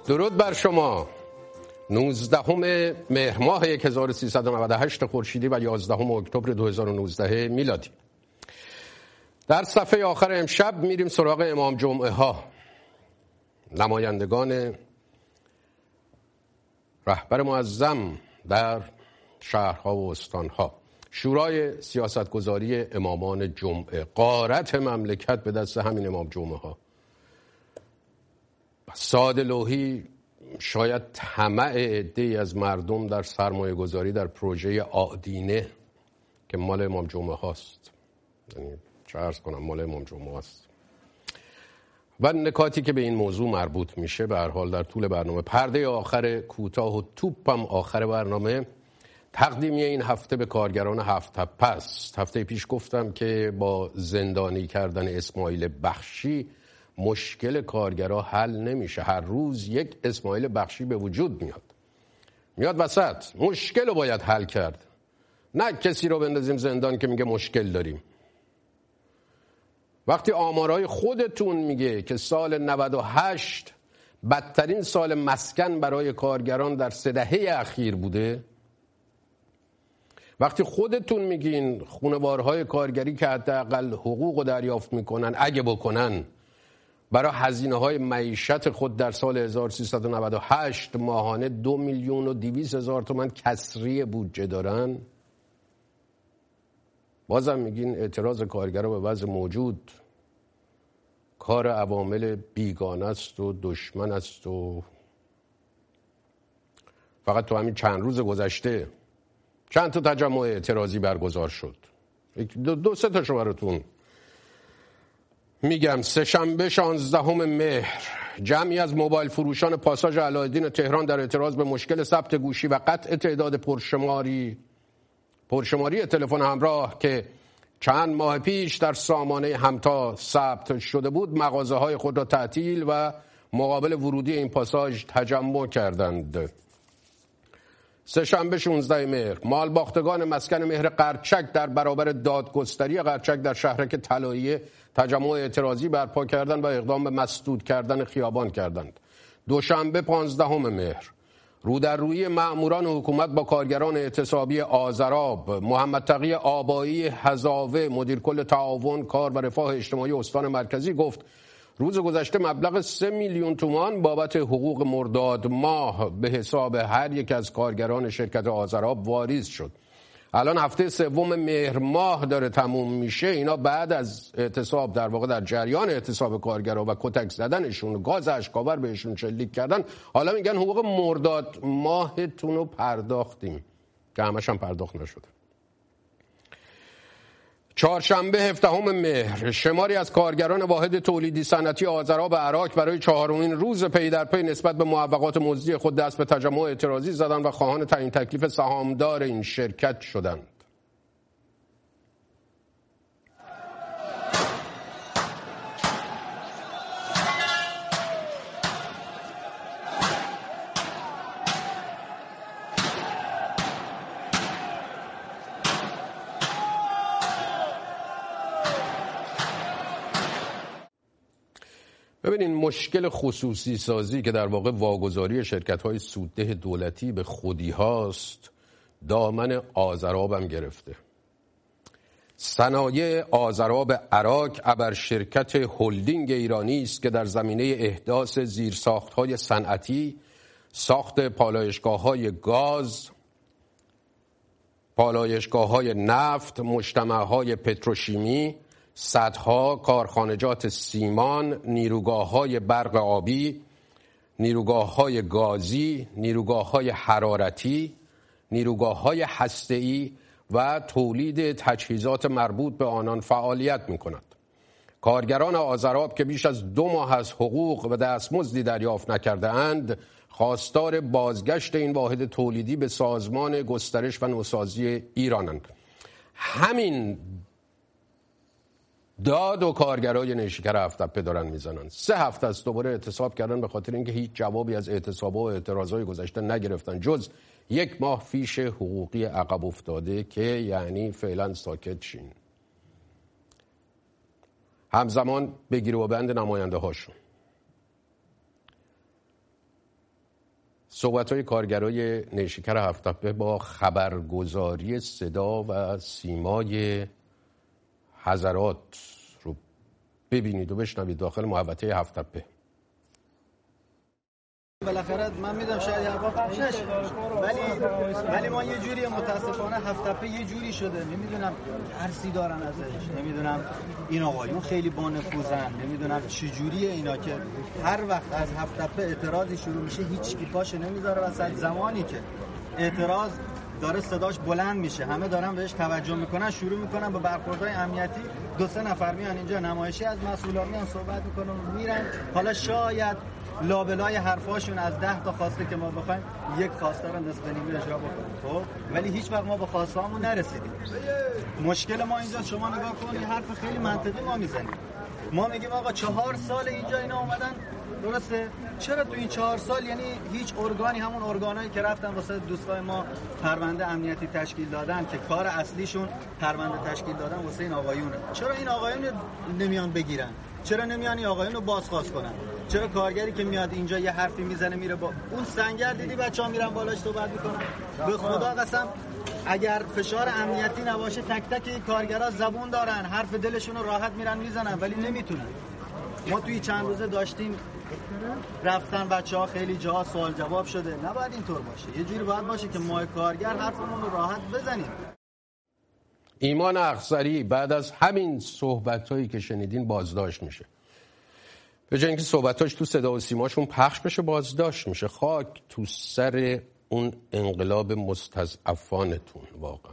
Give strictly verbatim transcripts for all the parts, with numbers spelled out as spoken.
درود بر شما. نوزدهم مهر ماه هزار و سیصد و نود و هشت خورشیدی و یازدهم اکتبر دو هزار و نوزده میلادی. در صفحه آخر امشب میریم سراغ امام جمعه ها، نمایندگان رهبر معظم در شهرها و استانها، شورای سیاستگذاری امامان جمعه. غارت مملکت به دست همین امام جمعه ها. ساده لوحی شاید طمع عده‌ای از مردم در سرمایه گذاری در پروژه آدینه که مال امام جمعه هاست، یعنی چه عرض کنم مال امام جمعه هاست، و نکاتی که به این موضوع مربوط میشه. به هر حال در طول برنامه پرده آخر کوتاه و توپم آخر برنامه تقدیمی این هفته به کارگران هفت تپه است. هفته پیش گفتم که با زندانی کردن اسماعیل بخشی مشکل کارگرها حل نمیشه. هر روز یک اسماعیل بخشی به وجود میاد میاد وسط. مشکل رو باید حل کرد، نه کسی رو بندازیم زندان که میگه مشکل داریم. وقتی آمارهای خودتون میگه که سال نود و هشت بدترین سال مسکن برای کارگران در سه دهه اخیر بوده، وقتی خودتون میگین خانوارهای کارگری که حداقل حقوق رو دریافت میکنن اگه بکنن برای هزینه‌های معیشت خود در سال هزار و سیصد و نود و هشت ماهانه دو میلیون و دویست هزار تومان کسری بودجه دارن، بازم میگین اعتراض کارگرها به وضع موجود کار عوامل بیگانه است و دشمن است. و فقط تو همین چند روز گذشته چند تا تجمع اعتراضی برگزار شد. دو, دو سه تاشو براتون میگم. سه‌شنبه شانزدهم مهر جمعی از موبایل فروشان پاساژ علاءالدین تهران در اعتراض به مشکل ثبت گوشی و قطع تعداد پرشماری پرشماری تلفن همراه که چند ماه پیش در سامانه همتا ثبت شده بود، مغازه‌های خود را تعطیل و مقابل ورودی این پاساژ تجمع کردند. سه‌شنبه شانزدهم مهر مالباختگان مسکن مهر قرچک در برابر دادگستری قرچک در شهرک طلاییه تجمع اعتراضی برپا کردند و اقدام به مسدود کردن خیابان کردند. دوشنبه پانزدهم مهر رو در روی مأموران حکومت با کارگران اعتصابی آذراب. محمد تقی آبایی هزاوه مدیر کل تعاون کار و رفاه اجتماعی استان مرکزی گفت روز گذشته مبلغ سه میلیون تومان بابت حقوق مرداد ماه به حساب هر یک از کارگران شرکت آذراب واریز شد. الان هفته سوم مهر ماه داره تموم میشه. اینا بعد از اعتصاب، در واقع در جریان اعتصاب کارگرها و کتک زدنشون، گاز اشکاور بهشون شلیک کردن، حالا میگن حقوق مرداد ماهتون رو پرداختیم که همش هم پرداخت نشده. چهارشنبه هفدهم مهر شماری از کارگران واحد تولیدی صنعتی آذراب عراق برای چهارمین روز پی در پی نسبت به موافقات مزدی خود دست به تجمع اعتراضی زدند و خواهان تعیین تکلیف سهامدار این شرکت شدند. ببینین مشکل خصوصی سازی که در واقع واگذاری شرکت‌های سودده دولتی به خودی هاست دامن آذراب هم گرفته. صنایع آذراب عراق ابر شرکت هلدینگ ایرانی است که در زمینه احداث زیرساخت‌های صنعتی، ساخت پالایشگاه‌های گاز، پالایشگاه‌های نفت، مجتمع‌های پتروشیمی، سدها، کارخانجات سیمان، نیروگاه‌های برق آبی، نیروگاه‌های گازی، نیروگاه‌های حرارتی، نیروگاه‌های هسته‌ای و تولید تجهیزات مربوط به آنان فعالیت می‌کند. کارگران آذراب که بیش از دو ماه از حقوق و دستمزدی دریافت نکرده اند، خواستار بازگشت این واحد تولیدی به سازمان گسترش و نوسازی ایرانند. همین داد و کارگرای نیشکر هفت تپه دارن میزنن. سه هفته است دوباره اعتصاب کردن به خاطر اینکه هیچ جوابی از اعتصابات و اعتراضای گذشته نگرفتن جز یک ماه فیش حقوقی عقب افتاده که یعنی فعلا ساکت شین. همزمان بگیر و بند نماینده هاشون. صحبت‌های کارگرای نیشکر هفت‌تپه با خبرگزاری صدا و سیمای حضرات رو ببینید و بشنوید داخل محوطه هفت‌تپه. بالاخره من میدونم شاید یه وقت نشه، ولی ولی ما یه جوری متاسفانه هفت‌تپه یه جوری شده، نمیدونم ترسی دارن ازش، نمیدونم این آقایون خیلی با نفوذن، نمیدونم چه جوریه اینا که هر وقت از هفت‌تپه اعتراضی شروع میشه هیچ کی پاشه نمیذاره وسط. زمانی که اعتراض داره صداش بلند میشه، همه دارن بهش توجه میکنن، شروع میکنن به برخوردهای امنیتی، دو سه نفر میان اینجا نمایشی از مسئولان میان صحبت میکنن و میرن. حالا شاید لابلای حرفاشون از ده تا خواسته که ما بخوایم یک خواسته رو نصف نیمه اجرا بکنیم، خب ولی هیچ وقت ما به خواسته هامون نرسیدیم. مشکل ما اینجا شما نگاه کنید، حرف خیلی منطقی ما میزنیم. ما میگیم آقا چهار سال اینجا اینا اومدن، درسته؟ چرا تو این چهار سال یعنی هیچ ارگانی، همون ارگانایی که رفتن واسه دوستای ما پرونده امنیتی تشکیل دادن که کار اصلیشون پرونده تشکیل دادن واسه این آقایونه، چرا این آقایون نمیان بگیرن؟ چرا نمیان این آقایون رو بازخواست کنن؟ چرا کارگری که میاد اینجا یه حرفی میزنه میره با اون سنگر، دیدی بچه‌ها میرن بالاش صحبت میکنن؟ به خدا قسم اگر فشار امنیتی نباشه تک تک این کارگرا زبون دارن، حرف دلشون رو راحت میرن میزنن ولی نمیتونن. ما توی چند روزه داشتیم رفتن بچه‌ها خیلی جاها سوال جواب شده، نباید اینطور باشه، یه جوری باید باشه که ما کارگر حرفمون رو راحت بزنیم. ایمان اخضری بعد از همین صحبت‌هایی که شنیدین بازداشت میشه. به جای اینکه صحبتاش تو صدا و سیماشون پخش بشه بازداشت میشه. خاک تو سر اون انقلاب مستضعفانتون. واقعا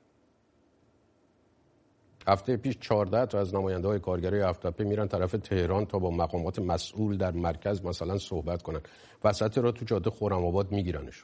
هفته پیش چهارده تا از نماینده‌های کارگرای هفت‌تپه میرن طرف تهران تا با مقامات مسئول در مرکز مثلا صحبت کنن، وسط را تو جاده خرم‌آباد میگیرنشون،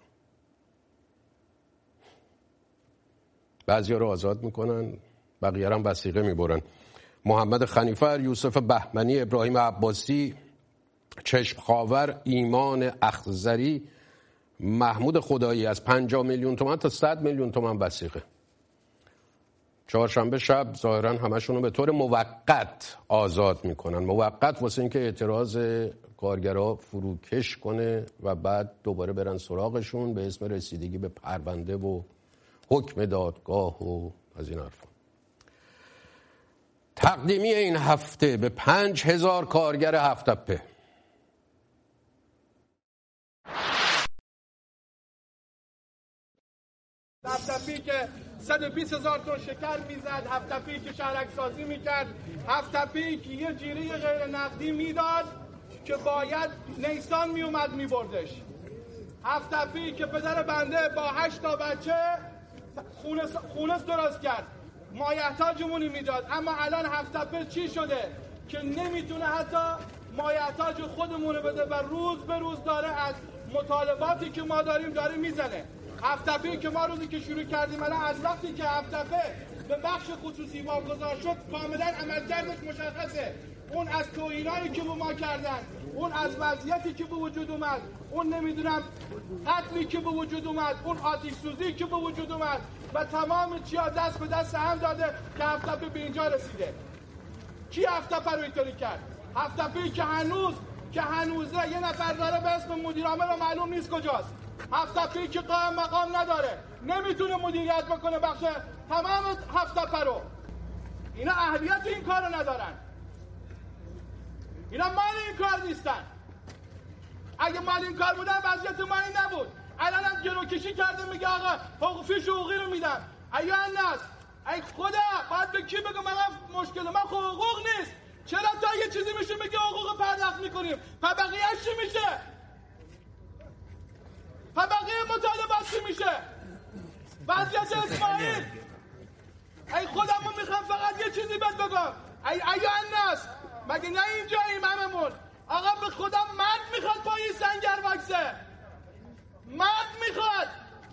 بعضیا رو آزاد میکنن، بقیه هم وثیقه میبرن. محمد خنیفر، یوسف بهمنی، ابراهیم عباسی، چشم خاور، ایمان اخضری، محمود خدایی از پنجاه میلیون تومان تا صد میلیون تومان وثیقه. چهارشنبه شب ظاهرا همشون رو به طور موقت آزاد میکنن، موقت واسه اینکه اعتراض کارگرها فروکش کنه و بعد دوباره برن سراغشون به اسم رسیدگی به پرونده و حکم دادگاه و از این حرفا. تقدیمی این هفته به پنج هزار کارگر هفت‌تپه. هفت‌تپه‌ای که صد و بیست هزار تن شکر میزد، هفت‌تپه‌ای که شهرک سازی میکرد، هفت‌تپه‌ای که یه جیره غیر نقدی میداد که باید نیسان میومد میبردش، هفت‌تپه‌ای که پدر بنده با هشت تا بچه خونس, خونس درست کرد، مایحتاجمونی میداد. اما الان هفت‌تپه چی شده که نمیتونه حتی مایحتاج خودمونه بده و روز به روز داره از مطالباتی که ما داریم داره میزنه. هفت‌تپه‌ای که ما روزی که شروع کردیم الان از وقتی که هفت‌تپه به بخش خصوصی واگذار شد کاملا عملکردش مشخصه. اون از توهینایی که به ما کردن، اون از وضعیتی که به وجود اومد، اون نمیدونم قتلی که به وجود اومد، اون آتش سوزی که به وجود اومد و تمام چیا دست به دست هم داده که هفت‌تپه به اینجا رسیده. کی هفت‌تپه رو اینطوری کرد؟ هفت‌تپه‌ای که هنوز که هنوزه یه نفر داره به اسم مدیر عامل رو معلوم نیست کجاست. هفت‌تپه‌ای که قائم مقام نداره، نمیتونه مدیریت بکنه بخش تمام هفت‌تپه رو. اینا اهلیت این کار رو ندارن، اینا مال این کار نیستن. اگه مال این کار بودن وضعیت ما این نبود. الان هم گروکشی کرده میگه آقا حقوق فیش حقوقی رو میدم. ایا الناس ای خدا باید به کی بگم من مشکل من حقوق نیست؟ چرا تا یه چیزی میشه میگه حقوق پرداخت میکنیم و بقیه‌اش چی میشه؟ و بقیه مطالبات چی میشه؟ وضعیت اسماعیل ای خودمون میخوام فقط یه چیزی بهت بگم، ای ایا الناس مگه نه اینجا اماممون آقا به خدا مرد میخواد با این سنگر واکسه، مرد میخواد.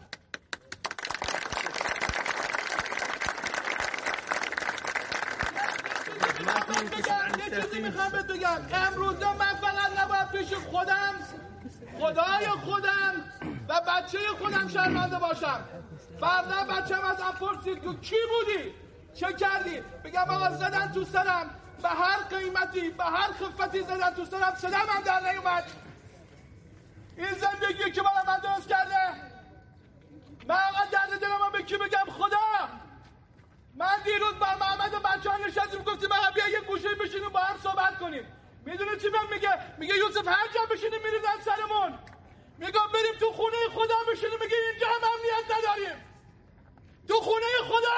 یه چیزی میخوام بهت بگم، امروزه من فقط نباید پیش خودم خدای خودم و بچه خودم شرمنده باشم. فردا بچه‌م ازم پرسید تو کی بودی؟ چه کردی؟ بگم آقا زدن تو سرم، به هر قیمتی به هر خفتی زدن تو سرم، صدام هم در نیومد. این زندگی که برای من درست کرده. من اقل درد دلم به کی بگم؟ خدا. من دیروز با محمد و بچه ها نشستیم گفتیم من بیا یه گوشه بشینیم با هم صحبت کنیم. میدونه چی بهم میگه؟ میگه یوسف هر جا بشینیم میریزن سرمون. میگه بریم تو خونه خدا بشینیم. میگه اینجا هم امنیت نداریم. تو خونه خدا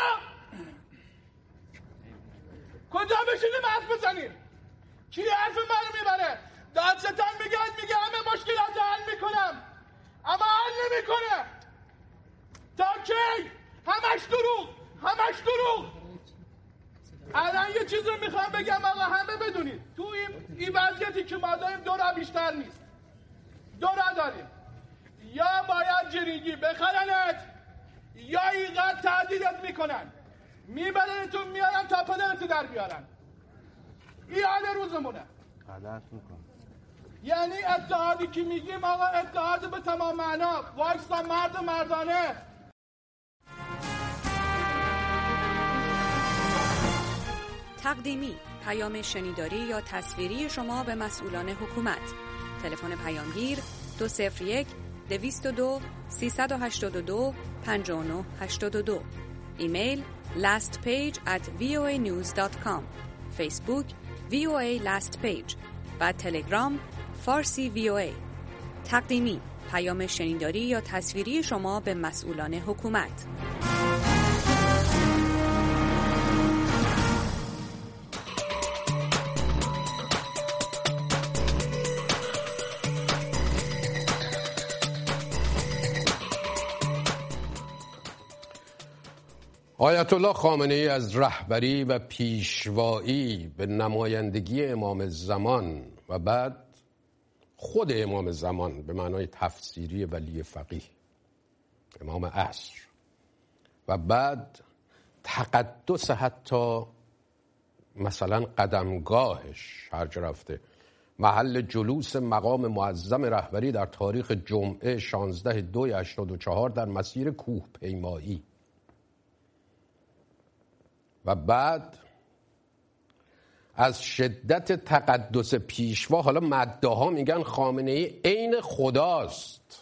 کجا بشینیم حرف بزنیم؟ کی حرف منو میبره؟ دادستان میگه میگه همه مشکلات حل میکنم، اما حل نمیکنه. تا کی؟ همش دروغ، همش دروغ. الان یه چیز رو میخوام بگم آقا همه بدونید، تو این این وضعیتی که ما داریم دو راه بیشتر نیست. دو راه داریم، یا باید جریگی بخرنت یا اینقدر تعدیلت میکنن میبرنتون میارن تا پدرتو در بیارن. این حال روزمونه. غلط میکن. یعنی اتحادی که میگیم آقا اتحاد به تمام معنا، وایسا مرد مردانه. تقدیمی، پیام شنیداری یا تصویری شما به مسئولان حکومت. تلفن پیامگیر دو صفر یک دویست و دو سیصد و هشتاد و دو پنجاه و نه هشتاد و دو. ایمیل lastpage at voanews dot com. فیسبوک وی او ای last page و تلگرام فارسی وی او ای. تقدیمی، پیام شنیداری یا تصویری شما به مسئولان حکومت. آیت الله خامنه‌ای از رهبری و پیشوایی به نمایندگی امام زمان و بعد خود امام زمان به معنای تفسیری ولی فقیه، امام عصر، و بعد تقدس حتی مثلا قدمگاهش هر جا رفته، محل جلوس مقام معظم رهبری در تاریخ جمعه شانزده دوی هشتاد و چهار در مسیر کوه پیمایی، و بعد از شدت تقدس پیشوا حالا مداها میگن خامنه‌ای عین خداست.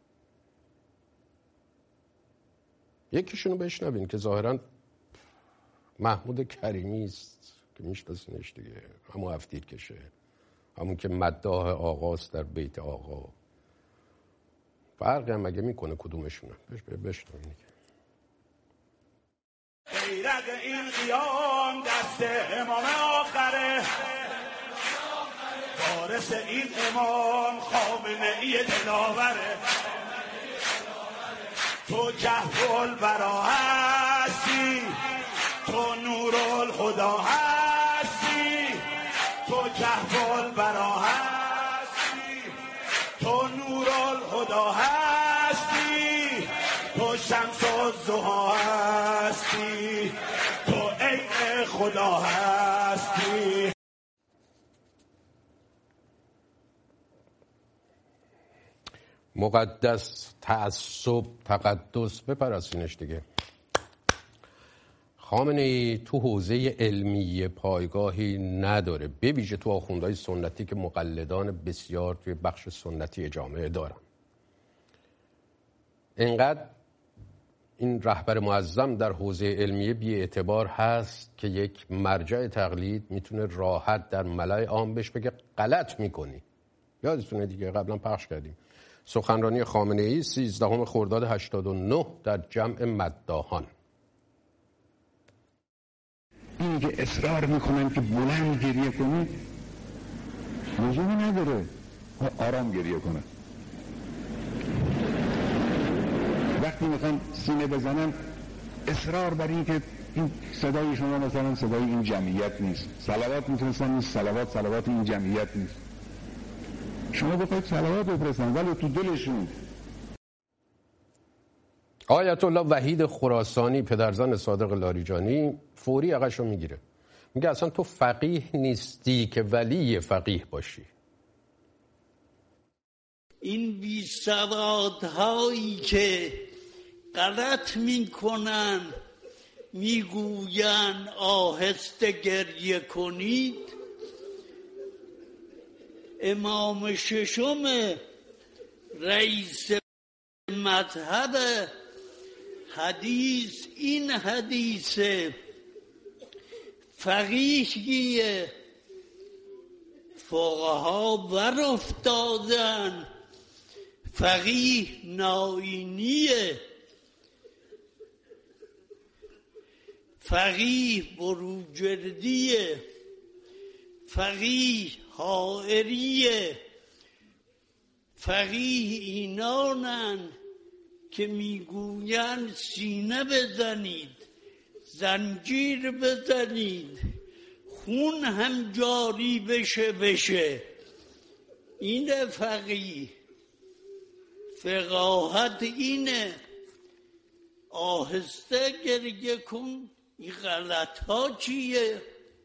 یکیشونو بشنوین که ظاهرا محمود کریمی است که میشناسینش دیگه، همون هفتیر کشه، همون که مداح آقاست در بیت آقا. فرقی هم مگه میکنه کدومشونه؟ بشنوین دیگه. غیرت این قیام دست امام آخره، وارث این امام خامنه‌ای دلاوره. تو کهف البرا هستی، تو نور الخدا هستی، تو کهف البرا هستی، تو نور الخدا هستی، تو شمس الضحی هستی، تو عین خدا هستی. مقدس، تعصب، تقدس، بپرستینش دیگه. خامنه‌ای تو حوزه علمی پایگاهی نداره، به ویژه تو آخوندهای سنتی که مقلدان بسیار توی بخش سنتی جامعه دارن. اینقدر این رهبر معظم در حوزه علمیه بی اعتبار هست که یک مرجع تقلید میتونه راحت در ملأ عام بهش بگه غلط میکنی. یادتونه دیگه قبلا پخش کردیم سخنرانی خامنه‌ای سیزدهم خرداد هشتاد و نه در جمع مداحان. این که اصرار میکنن که بلند گریه کنی لزومی نداره، آرام گریه کنه. وقتی میخوان سینه بزنن اصرار بر این که این صدای شما مثلا صدای این جمعیت نیست، صلوات میتونستن این صلوات صلوات این جمعیت نیست. شما بخواید صلوات بفرستن ولی تو دلشون. آیت الله وحید خراسانی پدرزن صادق لاریجانی فوری عقشو میگیره، میگه اصلا تو فقیه نیستی که ولی فقیه باشی. این بی‌سوادهایی که غلط میکنن میگوین آهسته گریه کنید، امام ششم رئیس مذهب حدیث این حدیث فقیهی فقها بر افتادن، فقیه ناینیه، فقیه بروجردیه، فقیه حائریه، فقیه اینانن که میگویند سینه بزنید، زنجیر بزنید، خون هم جاری بشه بشه. این فقیه فقاهت اینه. آهسته گریه کن، این غلط ها چیه؟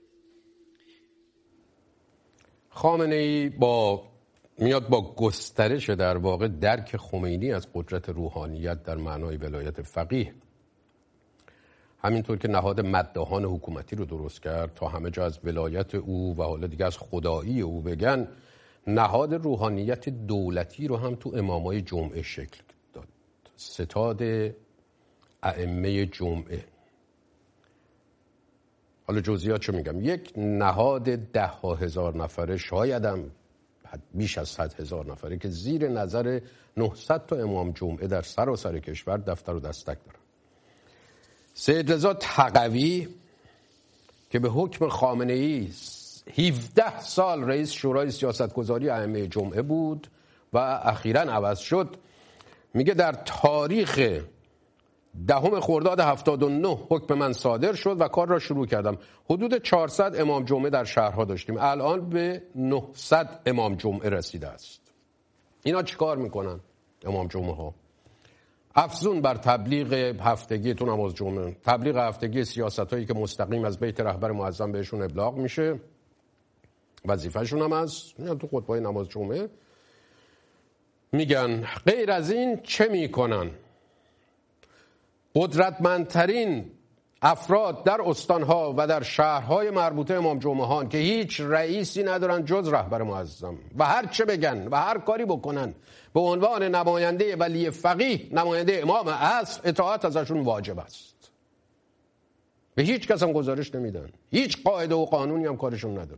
خامنه ای با میاد با گسترش در واقع درک خمینی از قدرت روحانیت در معنای ولایت فقیه، همینطور که نهاد مداحان حکومتی رو درست کرد تا همه جا از ولایت او و حالا دیگه از خدایی او بگن، نهاد روحانیت دولتی رو هم تو امامای جمعه شکل داد. ستاد ائمه جمعه. حالا جزئیات چه میگم؟ یک نهاد ده ها هزار نفره، شایدم بیش از صد هزار نفره که زیر نظر نهصد تا امام جمعه در سراسر کشور دفتر و دستک دارن. سید رضا تقوی که به حکم خامنه ای هفده سال رئیس شورای سیاستگذاری ائمه جمعه بود و اخیراً عوض شد، میگه در تاریخ دهم خرداد هفتاد و نه حکم من صادر شد و کار را شروع کردم. حدود چهارصد امام جمعه در شهرها داشتیم، الان به نهصد امام جمعه رسیده است. اینا چیکار میکنن امام جمعه ها؟ افزون بر تبلیغ هفتگی تو نماز جمعه، تبلیغ هفتگی سیاستایی که مستقیم از بیت رهبر معظم بهشون ابلاغ میشه، وظیفه‌شون هم هست، تو خطبه نماز جمعه میگن. غیر از این چه میکنن؟ قدرتمندترین افراد در استانها و در شهرهای مربوطه امام جمعه هان که هیچ رئیسی ندارن جز رهبر معظم و هر چه بگن و هر کاری بکنن به عنوان نماینده ولی فقیه، نماینده امام عصر، اطاعت ازشون واجب است. به هیچ کس هم گزارش نمیدن، هیچ قاعده و قانونی هم کارشون نداره.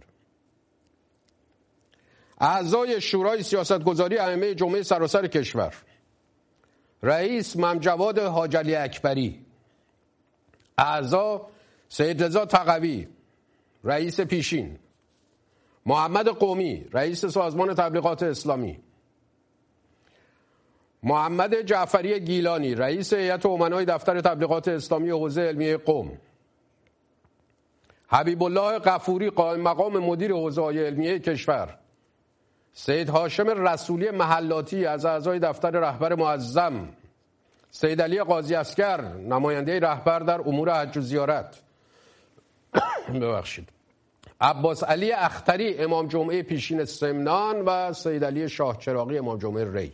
اعضای شورای سیاستگذاری ائمه جمعه سراسر کشور: رئیس ممجواد حاج علی اکبری، اعضا سید رضا تقوی رئیس پیشین، محمد قومی رئیس سازمان تبلیغات اسلامی، محمد جعفری گیلانی رئیس هیئت امنای دفتر تبلیغات اسلامی حوزه علمیه قم، حبیب الله غفوری قائم مقام مدیر حوزه‌های علمیه کشور، سید هاشم رسولی محلاتی از اعضای دفتر رهبر معظم، سید علی قاضی عسکر نماینده رهبر در امور حج و زیارت، ببخشید، عباس علی اختری امام جمعه پیشین سمنان و سید علی شاه چراغی امام جمعه ری.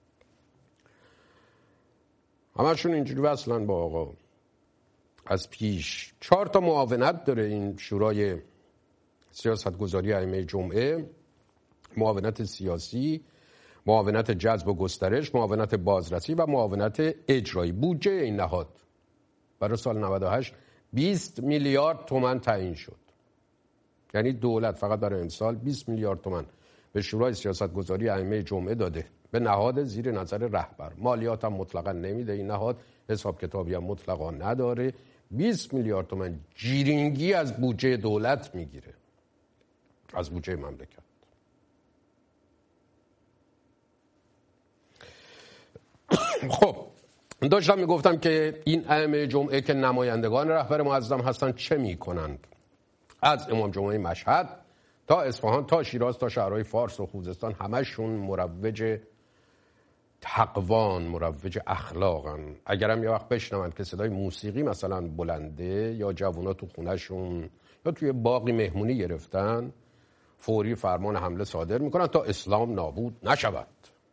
همشون اینجوری وصلن با آقا از پیش. چهار تا معاونت داره این شورای سیاستگذاری ائمه جمعه: معاونت سیاسی، معاونت جذب و گسترش، معاونت بازرسی و معاونت اجرایی. بودجه این نهاد برای سال نود و هشت بیست میلیارد تومان تعیین شد. یعنی دولت فقط برای امسال بیست میلیارد تومان به شورای سیاستگذاری ائمه جمعه داده، به نهاد زیر نظر رهبر. مالیات هم مطلقا نمیده این نهاد، حساب کتابی هم مطلقا نداره. بیست میلیارد تومان جیرینگی از بودجه دولت میگیره، از بودجه مملکت. خب داشتم میگفتم که این ائمه جمعه که نمایندگان رهبر معظم هستن چه میکنند؟ از امام جمعه مشهد تا اصفهان تا شیراز تا شهرهای فارس و خوزستان همشون مروج تقوان، مروج اخلاقن. اگرم یه وقت بشنوند که صدای موسیقی مثلا بلنده یا جوونا تو خونهشون یا توی باقی مهمونی گرفتن، فوری فرمان حمله صادر میکنن تا اسلام نابود نشود.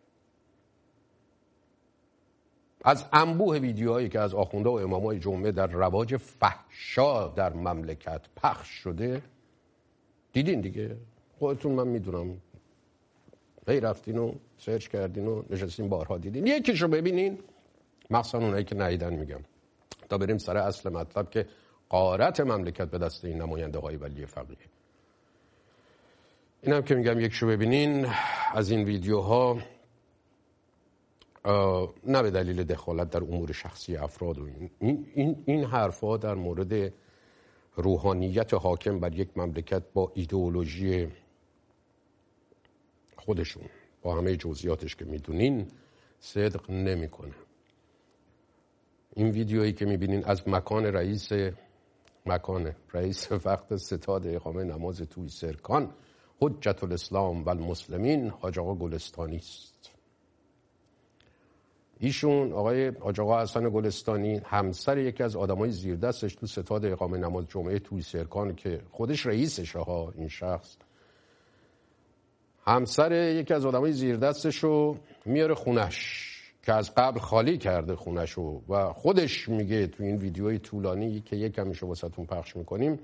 از انبوه ویدیوهایی که از آخونده و امامای جمعه در رواج فحشا در مملکت پخش شده دیدین دیگه، خودتون من میدونم هی رفتین و سرچ کردین و نشستین بارها دیدین. یکیشو ببینین، مخصوصا اونایی که ندیدن میگم، تا بریم سر اصل مطلب که غارت مملکت به دست این نماینده های ولی فقیه. این هم که میگم یکیشو ببینین از این ویدیوها، نه به دلیل دخالت در امور شخصی افراد و این این این, این حرفا در مورد روحانیت حاکم بر یک مملکت با ایدئولوژی خودشون با همه جزئیاتش که میدونین صدق نمیکنه. این ویدیویی که میبینین از مکان رئیس مکان رئیس وقت ستاد اقامه نماز توی سرکان حجت الاسلام و المسلمین حاج آقا گلستانی است. ایشون آقای حاج آقا حسن گلستانی همسر یکی از آدمای زیر دستش تو ستاد اقامه نماز جمعه توی سرکان که خودش رئیسشه ها، این شخص همسر یکی از آدمای زیر دستشو میاره خونش که از قبل خالی کرده خونشو و خودش میگه تو این ویدیوی طولانی که یکم میشه واسهتون پخش میکنیم،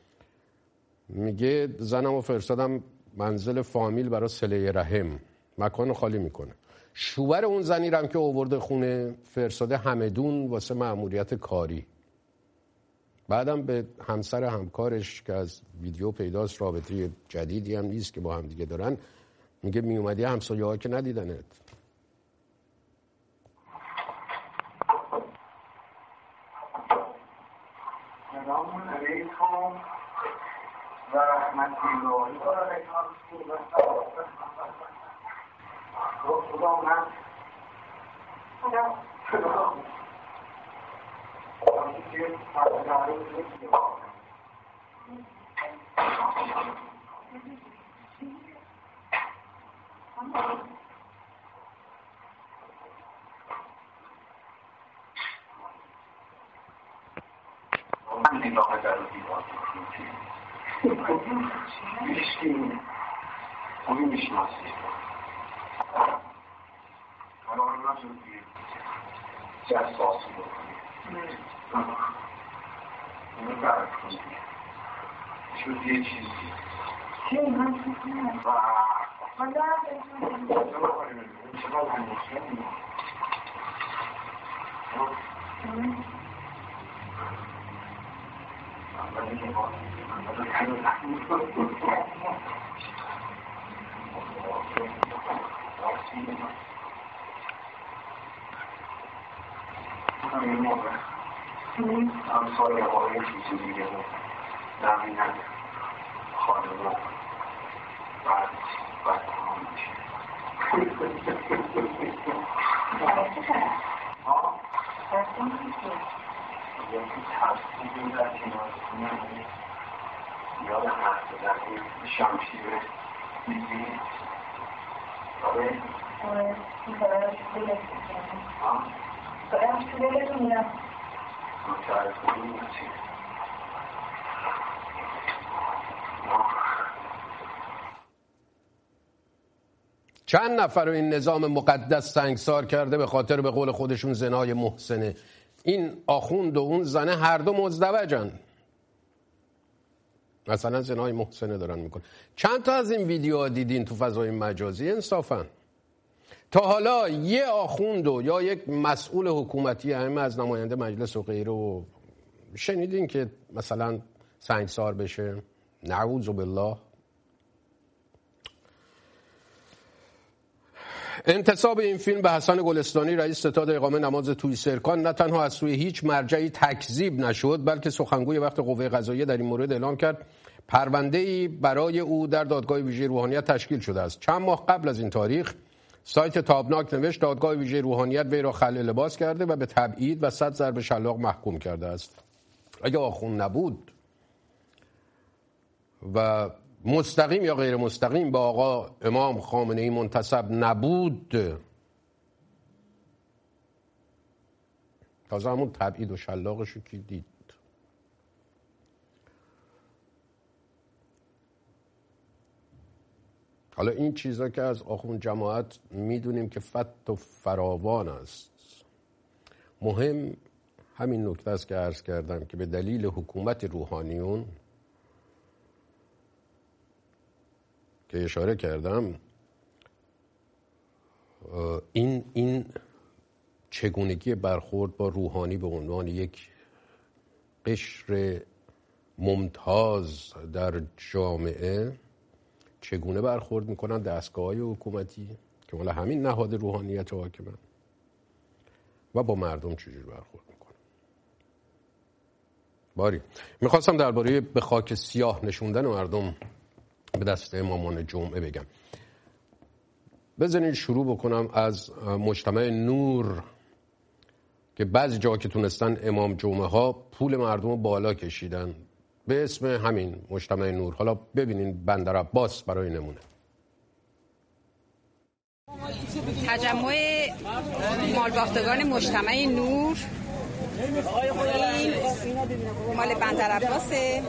میگه زنمو فرستادم منزل فامیل برای صله رحم، مکانو خالی میکنه. شوهر اون زنی رم که آورده خونه فرستاده همدون واسه مأموریت کاری. بعدم به همسر همکارش که از ویدیو پیداست، رابطه جدیدی هم نیست که با هم دیگه دارن، میگه میومدی همسایه ها که ندیدنت. سلام علیکم و رحمت الله و برکاته. خدا من سلام سلام من دیدم در دیوار میشیم اونی میشناسیم قرار نشد که جساسی بکنیم اونو برد کنیم شد یه چیزی چه من کنیم و من دارم چقدر همیشه همین موقع همسایه های چیزی دیگه رو نمینن خانه رو بعد بعد هم میشه ها؟ یکی ترسیدی در کنار کنه یاد حرف در شمشیر دیدی؟ آره؟ آره برایش بگذارم ها؟ برایش بگذارم متعرف کنیم چی؟ چند نفر رو این نظام مقدس سنگسار کرده به خاطر به قول خودشون زنای محسنه. این آخوند و اون زنه هر دو مزدوجن، مثلا زنای محسنه دارن میکن. چند تا از این ویدیوها دیدین تو فضای مجازی؟ انصافا تا حالا یه آخوند و یا یک مسئول حکومتی همه از نماینده مجلس و غیره و شنیدین که مثلا سنگسار بشه؟ نعوذ بالله. انتساب این فیلم به حسن گلستانی رئیس ستاد اقامه نماز توی سرکان نه تنها از سوی هیچ مرجعی تکذیب نشد، بلکه سخنگوی وقت قوه قضاییه در این مورد اعلام کرد پرونده‌ای برای او در دادگاه ویژه روحانیت تشکیل شده است. چند ماه قبل از این تاریخ سایت تابناک نوشت دادگاه ویژه روحانیت وی را خلع لباس کرده و به تبعید و صد ضرب شلاق محکوم کرده است. اگه آخوند نبود و مستقیم یا غیر مستقیم به آقا امام خامنه ای منتسب نبود، تازه همون تبعید و شلاقشو کی دید؟ حالا این چیزا که از آخوند جماعت میدونیم که فت و فراوان است. مهم همین نکته است که عرض کردم که به دلیل حکومت روحانیون که اشاره کردم این این چگونگی برخورد با روحانی به عنوان یک قشر ممتاز در جامعه، چگونه برخورد میکنن دستگاه‌های حکومتی که مال همین نهاد روحانیت حاکمن و با مردم چجوری برخورد میکنن. باری میخواستم درباره به خاک سیاه نشوندن مردم به دست امامان جمعه بگم. بذارید شروع بکنم از مجتمع نور که بعضی جاها که تونستن امام جمعه ها پول مردم رو بالا کشیدن به اسم همین مجتمع نور. حالا ببینین بندر عباس برای نمونه. تجمع مالباختگان مجتمع نور این مال بندر عباسه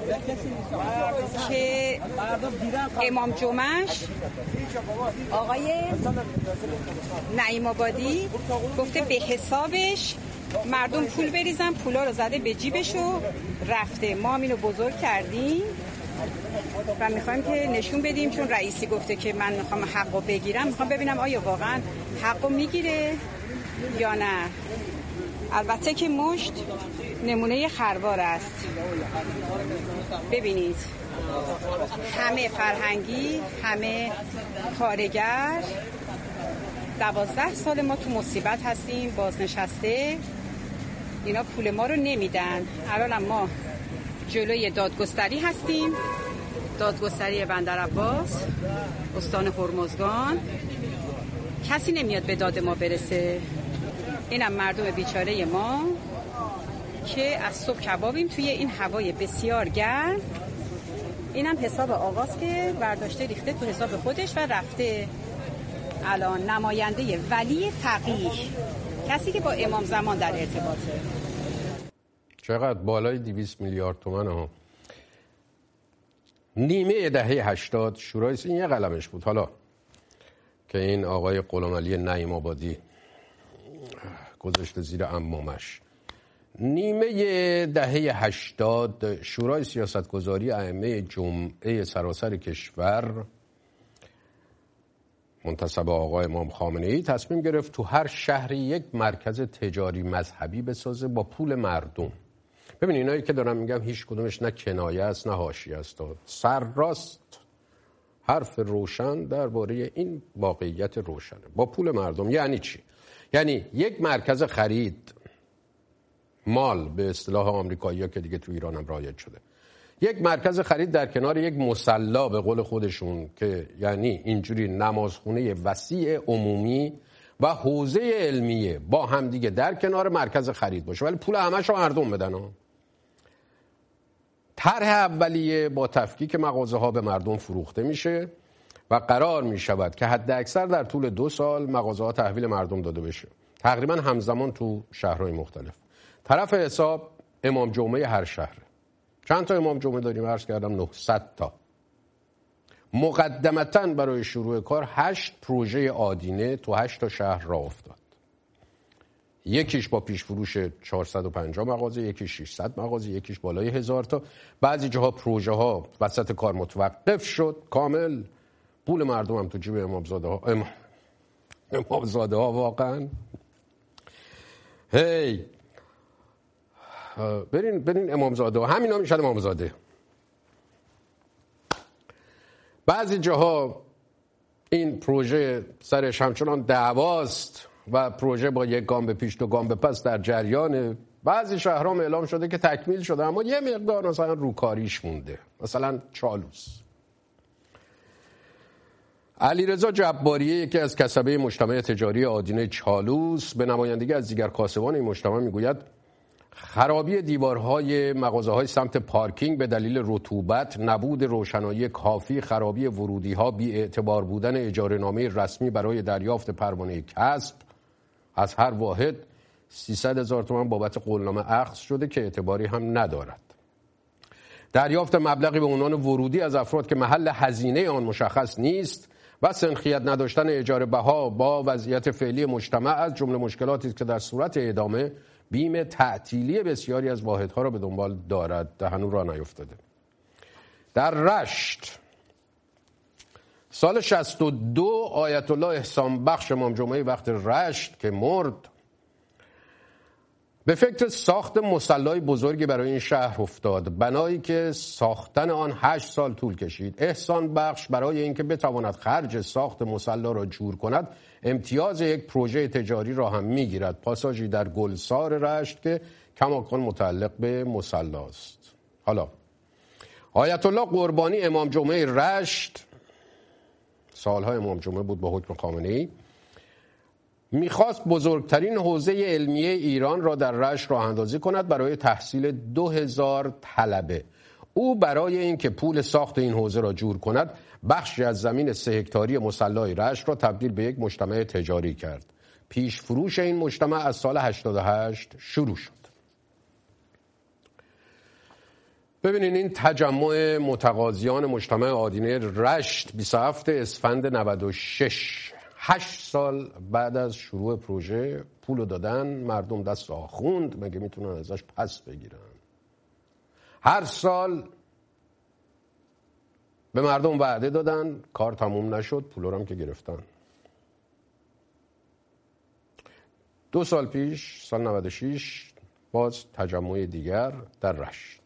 که امام جمعش آقای نعیم آبادی گفته به حسابش مردم پول بریزن، پولا رو زده به جیبش و رفته. ما هم اینو بزرگ کردیم و میخوایم که نشون بدیم، چون رئیسی گفته که من میخوام حقو بگیرم، میخوام ببینم آیا واقعا حقو میگیره یا نه. البته که مشت نمونه خروار است. ببینید همه فرهنگی، همه کارگر، دوازده سال ما تو مصیبت هستیم، بازنشسته، اینا پول ما رو نمیدن. الان ما جلوی دادگستری هستیم، دادگستری بندر عباس، استان هرمزگان، کسی نمیاد به داد ما برسه. اینم مردم بیچاره ما که از صبح کبابیم توی این هوای بسیار گرم. اینم حساب آغاز که برداشته ریخته تو حساب خودش و رفته. الان نماینده ولی فقیه، کسی که با امام زمان در ارتباطه. چقدر بالای دویست میلیارد تومان ها. نیمه دهه هشتاد شورای این یه قلمش بود. حالا که این آقای غلام علی نعیم آبادی گذاشته زیر عمامش. نیمه دهه هشتاد شورای سیاستگذاری ائمه جمعه سراسر کشور منتسب آقای امام خامنه‌ای تصمیم گرفت تو هر شهری یک مرکز تجاری مذهبی بسازه با پول مردم. ببین اینایی که دارم میگم هیچ کدومش نه کنایه است نه حاشیه است، سرراست حرف روشن درباره این واقعیت روشنه. با پول مردم یعنی چی؟ یعنی یک مرکز خرید مال به اصطلاح آمریکایی‌ها که دیگه تو ایران هم رایج شده، یک مرکز خرید در کنار یک مصلی به قول خودشون، که یعنی اینجوری نمازخونه وسیع عمومی و حوزه علمیه با هم دیگه در کنار مرکز خرید باشه، ولی پول همش رو مردم بدن ها. طرح اولیه با تفکیک مغازه ها به مردم فروخته میشه و قرار می شود که حد اکثر در طول دو سال مغازه ها تحویل مردم داده بشه، تقریبا همزمان تو شهرهای مختلف. طرف حساب امام جمعه هر شهر. چند تا امام جمعه داریم؟ عرض کردم نهصد تا. مقدمتاً برای شروع کار هشت پروژه آدینه تو هشت تا شهر راه افتاد. یکیش با پیش فروش چهارصد و پنجاه مغازه، یکیش ششصد مغازه، یکیش بالای هزار تا. بعضی جاها پروژه ها وسط کار متوقف شد کامل. پول مردم هم تو جیب امامزاده ها امام امامزاده ها واقعا. هی برین برین امامزاده ها، همینا میشن امامزاده. بعضی جاها این پروژه سرش همچنان دعواست و پروژه با یک گام به پیش دو گام به پس در جریانه. بعضی شهرها اعلام شده که تکمیل شده اما یه مقدار مثلا روکاریش مونده، مثلا چالوس. علیرضا جباری، یکی از کسبه مجتمع تجاری آدینه چالوس، به نمایندگی از دیگر کاسبان این مجتمع میگوید خرابی دیوارهای مغازه‌های سمت پارکینگ به دلیل رطوبت، نبود روشنایی کافی، خرابی ورودی‌ها، بی‌اعتبار بودن اجاره‌نامه رسمی برای دریافت پروانه کسب از هر واحد سیصد هزار تومان بابت قولنامه اخذ شده که اعتباری هم ندارد. دریافت مبلغی به عنوان ورودی از افراد که محل هزینه آن مشخص نیست و سنخیت نداشتن اجاره بها با وضعیت فعلی مجتمع از جمله مشکلاتی است که در صورت ادامه بیم تعطیلی بسیاری از واحدها را به دنبال دارد. دهنو را نیفتاده. در رشت سال شصت و دو آیت الله احسان بخش امام جمعه وقت رشت که مرد به فکر ساخت مصلی بزرگی برای این شهر افتاد، بنایی که ساختن آن هشت سال طول کشید. احسان بخش برای اینکه بتواند خرج ساخت مصلی را جور کند امتیاز یک پروژه تجاری را هم میگیرد، پاساژی در گلسار رشت که کماکان متعلق به مصلی است. حالا آیت الله قربانی امام جمعه رشت، سالها امام جمعه بود با حکم خامنه‌ای، میخواست بزرگترین حوزه علمیه ایران را در رشت راه اندازی کند برای تحصیل دو هزار طلبه. او برای اینکه پول ساخت این حوزه را جور کند بخشی از زمین سه هکتاری مصلی رشت را تبدیل به یک مجتمع تجاری کرد. پیش فروش این مجتمع از سال هشتاد و هشت شروع شد. ببینین این تجمع متقاضیان مجتمع آدینه رشت بیست و هفتم اسفند نود و شش، هشت سال بعد از شروع پروژه پولو دادن، مردم دست آخوند، مگه میتونن ازش پس بگیرن؟ هر سال به مردم وعده دادن، کار تموم نشد، پولو هم که گرفتن. دو سال پیش سال نود و شش باز تجمع دیگر در رشت.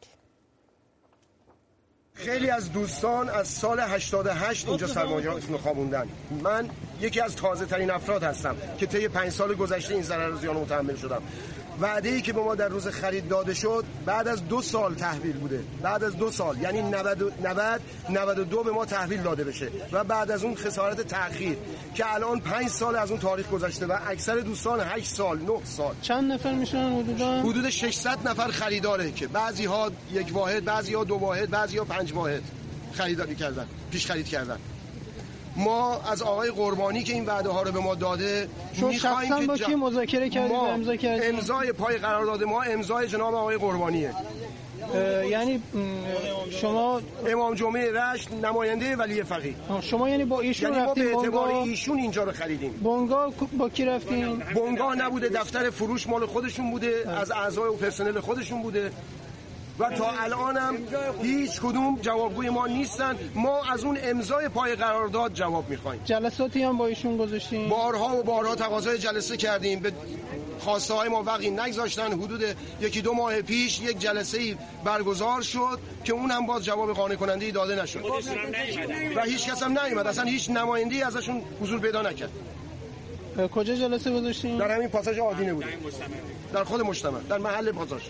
خیلی از دوستان از سال هشتاد و هشت اینجا سرمایه‌هاشون رو خوابوندن. من یکی از تازه ترین افراد هستم که طی پنج سال گذشته این ضرر و زیان رو متحمل شدم. وعده‌ای که به ما در روز خرید داده شد بعد از دو سال تحویل بوده، بعد از دو سال، یعنی نود نود و دو به ما تحویل داده بشه و بعد از اون خسارت تأخیر که الان پنج سال از اون تاریخ گذشته و اکثر دوستان هشت سال نه سال. چند نفر میشن حدودا؟ حدود ششصد نفر خریداره که بعضی ها یک واحد، بعضی ها دو واحد، بعضی ها پنج واحد خریداری کردن، پیش خرید کردن. ما از آقای قربانی که این وعده ها رو به ما داده می‌خوایم که با کی مذاکره کردید و امضا کردید؟ امضای پای قرارداد ما امضای جناب آقای قربانیه. یعنی شما امام جمعه رشت نماینده ولی فقیه. شما یعنی با ایشون یعنی رفتین؟ با به اعتبار بونگا... ایشون اینجا رو خریدیم. بونگا با کی رفتین؟ بونگا نبوده، دفتر فروش مال خودشون بوده، از اعضای و پرسنل خودشون بوده و تا الان هم هیچ کدوم جوابگوی ما نیستن. ما از اون امضای پای قرارداد جواب میخوایم. جلساتی هم با ایشون گذاشتیم؟ بارها و بارها تقاضای جلسه کردیم، به خواسته های ما وقتی نگذاشتن. حدود یکی دو ماه پیش یک جلسه برگزار شد که اون هم باز جواب قانع کننده داده نشد و هیچ کس هم نیومد، اصلا هیچ نماینده‌ای ازشون حضور پیدا نکرد. کجا جلسه گذاشتیم؟ در همین پاساژ آدینه بود، در خود مجتمع، در محل پاساژ.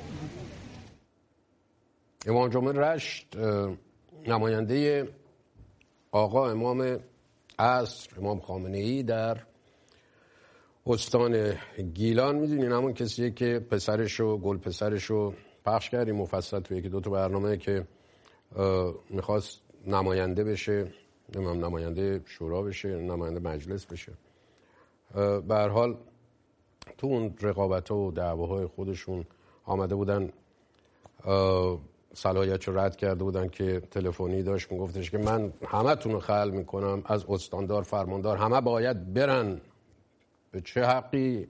امام جمعه رشت نماینده آقا امام عصر امام خامنه‌ای در استان گیلان، میدونین همون کسیه که پسرشو گل پسرشو پخش کردیم مفصل تو یکی دو تا برنامه که میخواست نماینده بشه، نمیم نماینده شورا بشه، نماینده مجلس بشه. به هر حال تو اون رقابت‌ها و دعواهای خودشون آمده بودن، صلاحیت رو رد کرده بودن که تلفنی داشت میگفتش که من همه تون رو خلع میکنم، از استاندار فرماندار همه باید برن. به چه حقی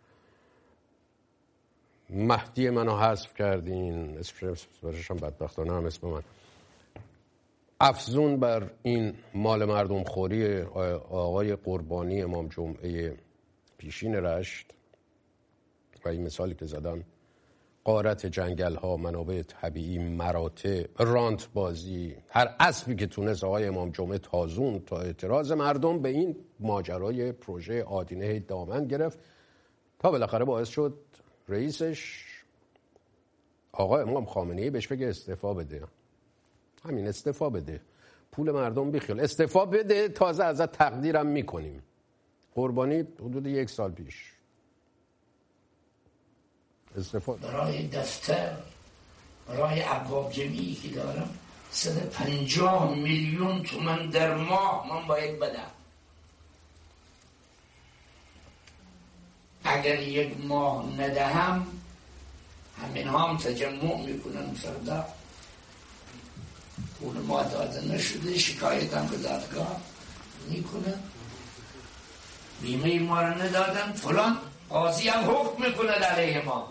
مهدی منو حذف کردین؟ اسمش هم بدبختانه هم اسم من. افزون بر این مال مردم خوری آقای قربانی امام جمعه پیشین رشت و این مثالی که زدم، غارت جنگل ها، منابع طبیعی، مراتع، رانت بازی، هر اسبی که تونست آقای امام جمعه تازون تا اعتراض مردم به این ماجرای پروژه آدینه دامن گرفت تا بالاخره باعث شد رئیسش آقای امام خامنه‌ای بهش بگه استعفا بده. همین استعفا بده، پول مردم بیخیال، استعفا بده، تازه ازت تقدیرم میکنیم. قربانی حدود یک سال پیش استفاده برای دفتر، برای ابواب جمعی که دارم صد و پنجاه میلیون تومان در ماه من باید بدم. اگر یک ماه ندهم همین هم تجمع میکنن فردا پول ما داده نشده، شکایت هم به دادگاه میکنن، بیمه ما رو ندادن فلان، قاضی هم حکم میکنه علیه ما،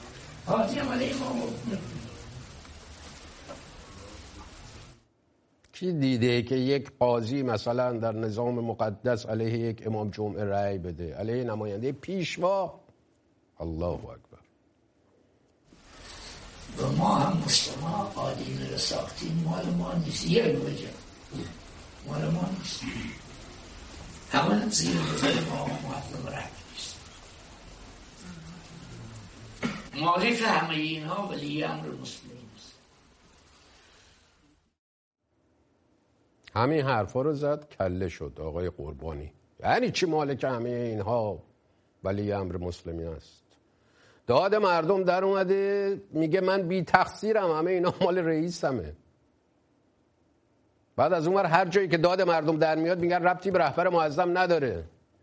قاضی هم علیه ما حکم میکنه. کی دیده که یک قاضی مثلا در نظام مقدس علیه یک امام جمعه رأی بده، علیه نماینده پیشوا؟ الله اکبر. و ما هم مجتمع آدینه رو ساختیم، مال ما نیست. یک وجه مال ما نیست، همه زیر بزرگ ما مطلب رحم نیست. مالک همه اینها ولی امر مسلمین است. همین حرفا رو زد کله شد آقای قربانی. یعنی چی مالک همه اینها ولی امر مسلمین است؟ داد مردم در اومده میگه من بی تقصیرم، همه اینا مال رئیسمه. بعد از اونور هر جایی که داد مردم در میاد میگن ربطی به رهبر معظم نداره.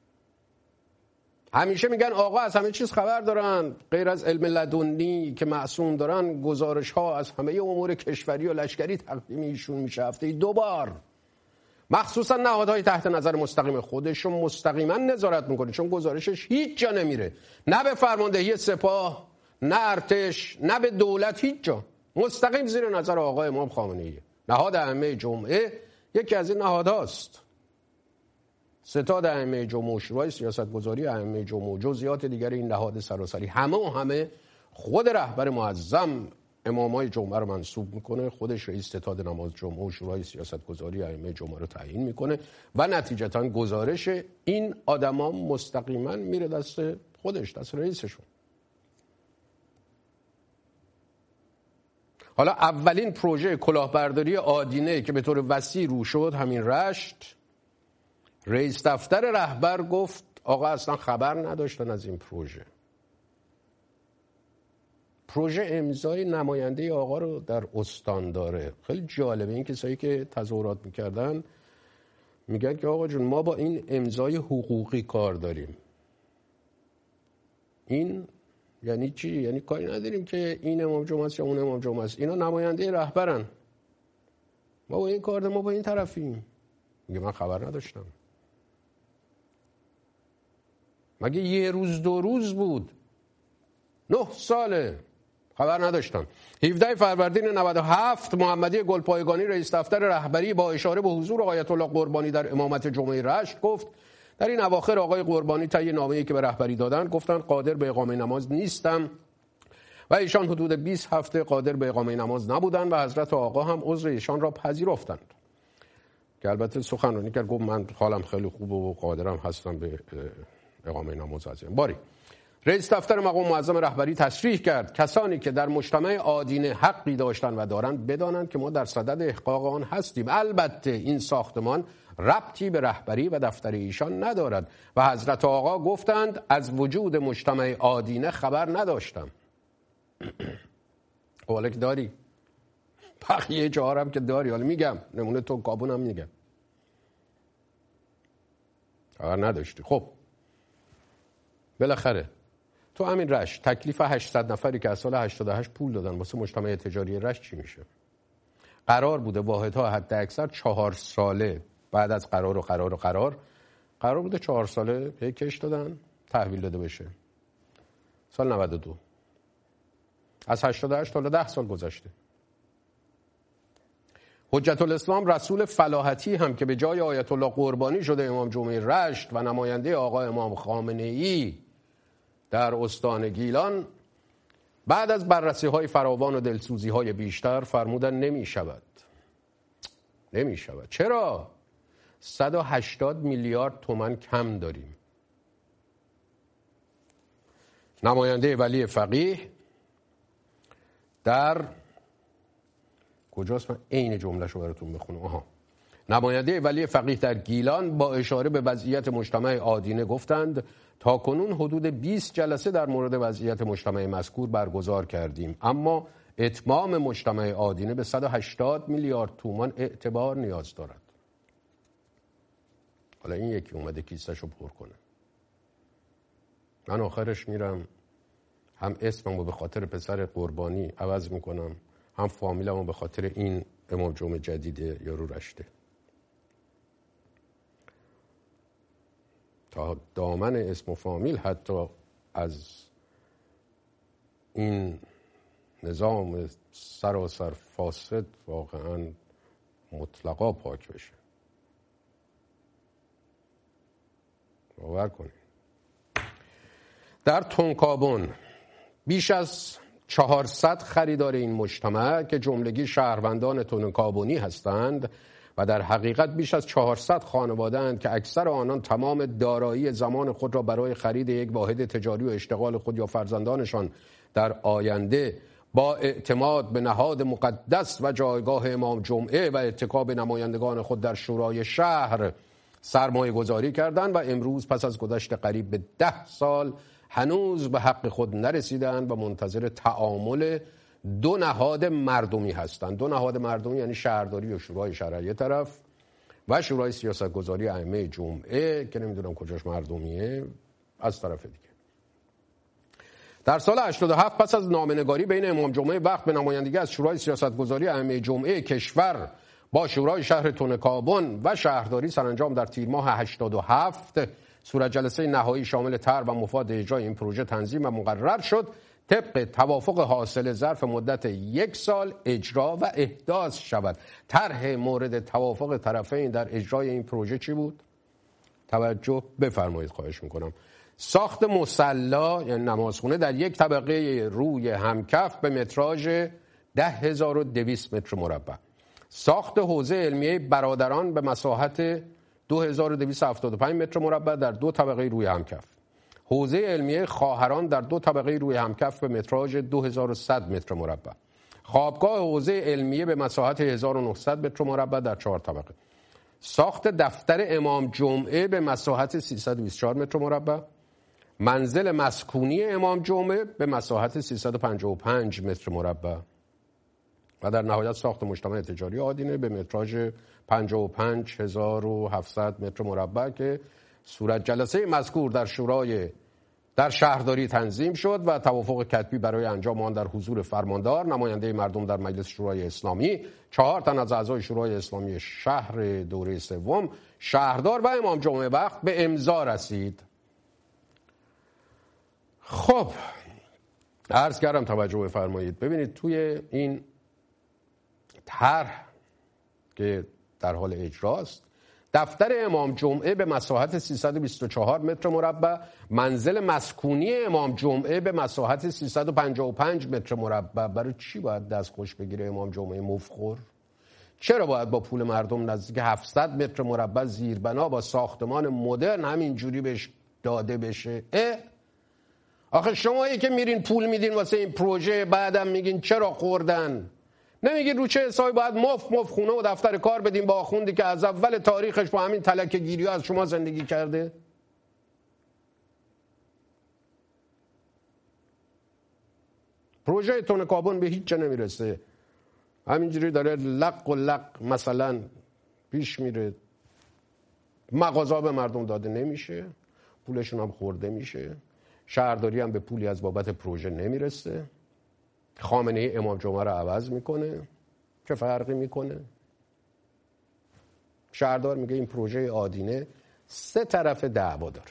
همیشه میگن آقا از همه چیز خبر دارن، غیر از علم لدنی که معصوم دارن، گزارش ها از همه امور کشوری و لشکری تقدیم ایشون میشه هفته دو بار. مخصوصا نهادهای تحت نظر مستقیم خودشون مستقیما نظارت میکنه، چون گزارشش هیچ جا نمیره، نه به فرماندهی سپاه، نه ارتش، نه به دولت، هیچ جا. مستقیم زیر نظر آقا امام خامنه‌ای. نهاد ائمه جمعه یکی از این نهادهاست. ستاد ائمه جمعه و شورای سیاستگذاری ائمه جمعه و جزئیات دیگر این نهاد سراسری همه و همه خود رهبر معظم امامای جمعه رو منصوب میکنه، خودش رئیس ستاد نماز جمعه و شورای سیاستگذاری ائمه جمعه رو تعیین میکنه و نتیجتا گزارش این آدما مستقیما میره دست خودش، دست رئیسشون. حالا اولین پروژه کلاهبرداری آدینه که به طور وسیع رو شد همین رشت، رئیس دفتر رهبر گفت آقا اصلا خبر نداشتن از این پروژه. پروژه امضای نماینده آقا رو در استان داره. خیلی جالبه، این کسایی که تظاهرات میکردن میگن که آقا جون ما با این امضای حقوقی کار داریم. این یعنی چی؟ یعنی کاری نداریم که این امام جمعه است یا اون امام جمعه است، اینا نماینده رهبرن، ما با این کار داریم، ما با این طرفیم. میگه من خبر نداشتم. مگه یه روز دو روز بود؟ نه ساله خبر نداشتم. هفدهم فروردین نود و هفت محمدی گلپایگانی رئیس دفتر رهبری با اشاره به حضور آیت الله قربانی در امامت جمعه رشت گفت در این اواخر آقای قربانی طی نامه‌ای که به رهبری دادن گفتن قادر به اقامه نماز نیستم و ایشان حدود بیست هفته قادر به اقامه نماز نبودند و حضرت آقا هم عذر ایشان را پذیرفتند. که البته سخنرانی کرد، گفت من حالم خیلی خوب و قادرم هستم به اقامه نماز عزیزم. باری رئیس دفتر مقام معظم رهبری تصریح کرد کسانی که در مجتمع آدینه حقی داشتند و دارند بدانند که ما در صدد احقاق آن هستیم. البته این ساختمان ربطی به رهبری و دفتر ایشان ندارد و حضرت آقا گفتند از وجود مجتمع آدینه خبر نداشتم. حالا که داری بقیه جاها که داری، حالا میگم نمونه تو کابون هم میگم خبر نداشتی. خب بالاخره تو همین رشت تکلیف هشتصد نفری که از سال هشتاد و هشت پول دادن واسه مجتمع تجاری رشت چی میشه؟ قرار بوده واحدها حد اکثر چهار ساله بعد از قرار و قرار و قرار قرار بوده چهار ساله پیکش دادن تحویل داده بشه. سال نود و دو از هشتاد و هشت تا ده سال گذشته. حجت الاسلام رسول فلاحتی هم که به جای آیت الله قربانی شده امام جمعه رشت و نماینده آقا امام خامنه‌ای در استان گیلان، بعد از بررسی های فراوان و دلسوزی های بیشتر فرمودن نمی شود. نمی شود. چرا؟ صد و هشتاد میلیارد تومان کم داریم. نماینده ولی فقیه در کجاست؟ من عین جمله‌شو براتون بخونم. آها. نماینده ولی فقیه در گیلان با اشاره به وضعیت مجتمع آدینه گفتند تا کنون حدود بیست جلسه در مورد وضعیت مجتمع مذکور برگزار کردیم، اما اتمام مجتمع آدینه به صد و هشتاد میلیارد تومان اعتبار نیاز دارد. حالا این یکی اومده کیسه‌شو پر کنه. من آخرش میرم هم اسممو به خاطر پسر قربانی عوض میکنم، هم فامیلمو به خاطر این امام جمعه جدیده یارو رشته. تا دامن اسم و فامیل حتی از این نظام سراسر فاسد واقعا مطلقا پاک بشه. باور کنید در تونکابن بیش از چهارصد خریدار این مجتمع که جملگی شهروندان تونکابنی هستند و در حقیقت بیش از چهارصد خانواده اند که اکثر آنان تمام دارایی زمان خود را برای خرید یک واحد تجاری و اشتغال خود یا فرزندانشان در آینده با اعتماد به نهاد مقدس و جایگاه امام جمعه و اتکا به نمایندگان خود در شورای شهر سرمایه گذاری کردند و امروز پس از گذشت قریب به ده سال هنوز به حق خود نرسیدند و منتظر تعامل دو نهاد مردمی هستند. دو نهاد مردمی یعنی شهرداری و شورای شهر یه طرف و شورای سیاستگذاری ائمه جمعه که نمیدونم کجاش مردمیه از طرف دیگه. در سال هشتاد و هفت پس از نامه‌نگاری بین امام جمعه وقت به نمایندگی از شورای سیاستگذاری ائمه جمعه کشور با شورای شهر تونکابن و شهرداری سرانجام در تیر ماه هشتاد و هفت صورت جلسه نهایی شامل طرح و مفاد اجرای این پروژه تنظیم و مقرر شد. طبق توافق حاصل ظرف مدت یک سال اجرا و احداث شود. طرح مورد توافق طرفین در اجرای این پروژه چی بود؟ توجه بفرمایید خواهش میکنم. ساخت مصلی یعنی نمازخونه در یک طبقه روی همکف به متراژ ده هزار و دویست متر مربع. ساخت حوزه علمیه برادران به مساحت دو هزار و دویست و هفتاد و پنج متر مربع در دو طبقه روی همکف. حوزه علمیه خواهران در دو طبقه روی همکف به متراژ دو هزار و صد متر مربع. خوابگاه حوزه علمیه به مساحت هزار و نهصد متر مربع در چهار طبقه. ساخت دفتر امام جمعه به مساحت سیصد و بیست و چهار متر مربع. منزل مسکونی امام جمعه به مساحت سیصد و پنجاه و پنج متر مربع. و در نهایت ساخت مجتمع تجاری آدینه به متراژ پنجاه و پنج هزار و هفتصد متر مربع که صورت جلسه مذکور در شورای در شهرداری تنظیم شد و توافق کتبی برای انجام آن در حضور فرماندار، نماینده مردم در مجلس شورای اسلامی، چهار تن از اعضای شورای اسلامی شهر دوره سوم، شهردار و امام جمعه وقت به امضا رسید. خب عرض کردم توجه بفرمایید. ببینید توی این طرح که در حال اجراست، دفتر امام جمعه به مساحت سیصد و بیست و چهار متر مربع، منزل مسکونی امام جمعه به مساحت سیصد و پنجاه و پنج متر مربع. برای چی باید دستخوش بگیره امام جمعه مفخور؟ چرا باید با پول مردم نزدیک هفتصد متر مربع زیربنا با ساختمان مدرن همینجوری بهش داده بشه؟ اه؟ آخه شمایی که میرین پول میدین واسه این پروژه بعدم میگین چرا خوردن؟ نمیگین رو چه حسابی باید مف مف خونه و دفتر کار بدیم با آخوندی که از اول تاریخش با همین تلک گیری از شما زندگی کرده؟ پروژه تونکابن به هیچ جا نمیرسه، همینجوری داره لق و لق مثلا پیش میره. مغازه به مردم داده نمیشه، پولشون هم خورده میشه، شهرداری هم به پولی از بابت پروژه نمیرسه. خامنه ای امام جمعه رو عوض میکنه، چه فرقی میکنه؟ شهردار میگه این پروژه آدینه سه طرف دعوا داره.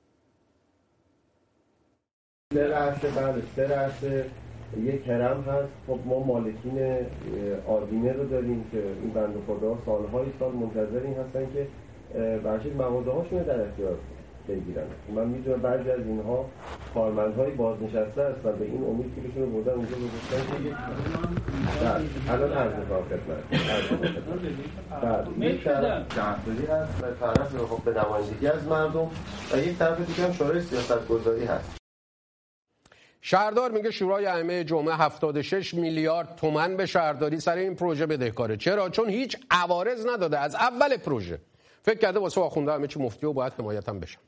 سه رأسه بله سه رأسه یک هرم هست. خب ما مالکین آدینه رو داریم که این بنده خدا سالهای سال منتظر این هستن که برشید مغازه هاشون در اختیار بگیرن. من میدونم بعضی از اینها کارمندهای بازنشسته هستن، به این امید که بهشون بردن اونجا گذاشتن که بله الان عرض میکنم خدمت. بله یک طرف شهرداری هست و طرف خب به نمایندگی از مردم و یک طرف دیگه هم شورای سیاستگذاری هست. شهردار میگه شورای ائمه جمعه هفتاد و شش میلیارد تومان به شهرداری سر این پروژه بدهکاره. چرا؟ چون هیچ عوارض نداده از اول پروژه. فکر کرده واسه آخونده همه چی مفتی و باید حمایت هم بشن.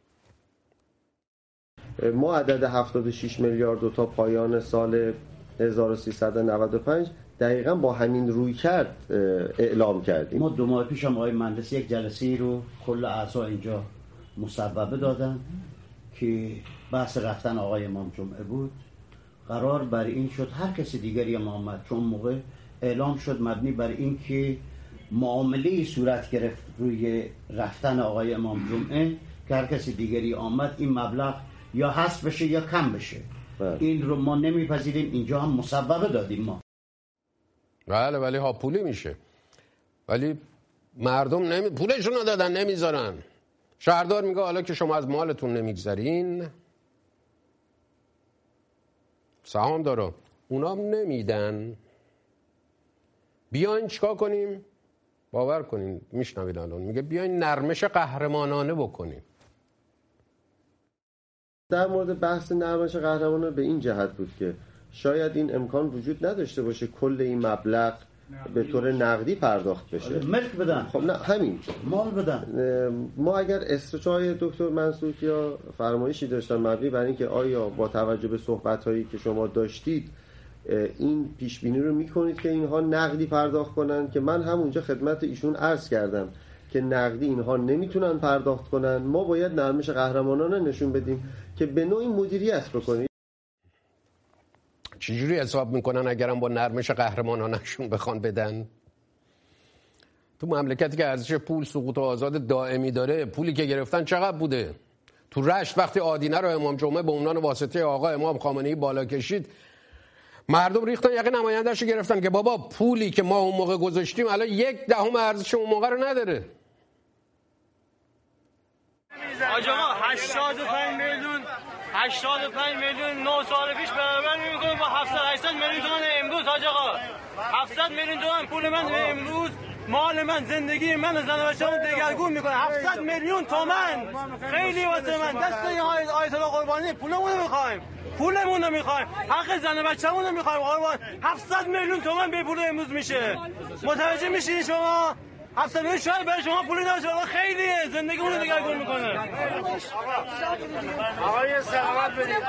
ما عدد هفتاد و شش میلیارد رو تا پایان سال هزار و سیصد و نود و پنج دقیقاً با همین روی کرد اعلام کردیم. ما دو ماه پیش هم آقای مهندس یک جلسه رو کل اعضا اینجا مصوبه دادن که بحث رفتن آقای امام جمعه بود. قرار بر این شد هر کسی دیگری هم آمد، چون موقع اعلام شد مبنی بر این که معامله صورت گرفت روی رفتن آقای امام جمعه که هر کسی دیگری آمد این مبلغ یا حذف بشه یا کم بشه. بله. این رو ما نمیپذیریم. اینجا هم مصوبه دادیم ما. بله ولی ها پولی میشه. ولی مردم نمی... پولشون رو دادن نمیذارن. شهردار میگه حالا که شما از مالتون نمیگذارین، سهام دارم اونا نمیدن، بیاین چیکار کنیم؟ باور کنین میشنوید الان میگه بیاین نرمش قهرمانانه بکنیم. در مورد بحث نرمش قهرمانانه به این جهت بود که شاید این امکان وجود نداشته باشه کل این مبلغ به طور نقدی پرداخت بشه. ملک بدن. خب نه همین مال بدن. ما اگر استرچای دکتر منصور یا فرمایشی داشتن مبنی بر اینکه آیا با توجه به صحبت‌هایی که شما داشتید این پیش بینی رو میکنید که اینها نقدی پرداخت کنن، که من همونجا خدمت ایشون عرض کردم که نقدی اینها نمیتونن پرداخت کنن، ما باید نرمش قهرمانانه نشون بدیم که به نوعی مدیریت بکنید. چجوری حساب میکنن اگرم با نرمش قهرمانانشون بخوان بدن؟ تو مملکتی که ارزش پول سقوط آزاد دائمی داره، پولی که گرفتن چقدر بوده؟ تو رشت وقتی آدینه رو امام جمعه به عنوان واسطه آقا امام خامنه‌ای بالا کشید، مردم ریختن یقه نماینده‌اش رو گرفتن که بابا پولی که ما اون موقع گذاشتیم الان یک دهم ارزش اون موقع رو نداره. آقا هشتاد و پنج میلیون هشتاد و پنج میلیون نه سال پیش برابر می‌کنه با هفتصد هشتصد میلیون تومان امروز. حاج آقا هفتصد میلیون تومان پول من امروز، مال من، زندگی من، زن و بچه‌مو دگرگون میکنه. هفتصد میلیون تومان خیلی واسه من. دست این آیت الله قربانی پولمون رو می‌خوایم، پولمون رو می‌خوایم، حق زن و بچه‌مون رو می‌خوایم قربان. هفتصد میلیون تومان به پول امروز میشه. متوجه میشین شما؟ هفتصد میلیون شاید برای شما پولی نباشه، ولی خیلیه، زندگیمون رو دگرگون میکنه. آقای سلامت بدید.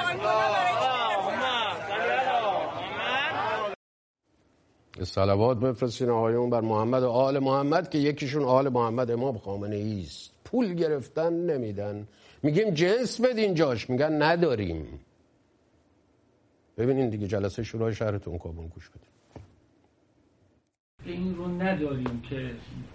صلوات بفرستین آقایون بر محمد و آل محمد که یکیشون آل محمد امام خامنه‌ای است. پول گرفتن نمیدن، میگیم جنس بدین جاش، میگن نداریم. ببینین دیگه جلسه شورای شهرتون کابل گوش بدین. این رو نداریم که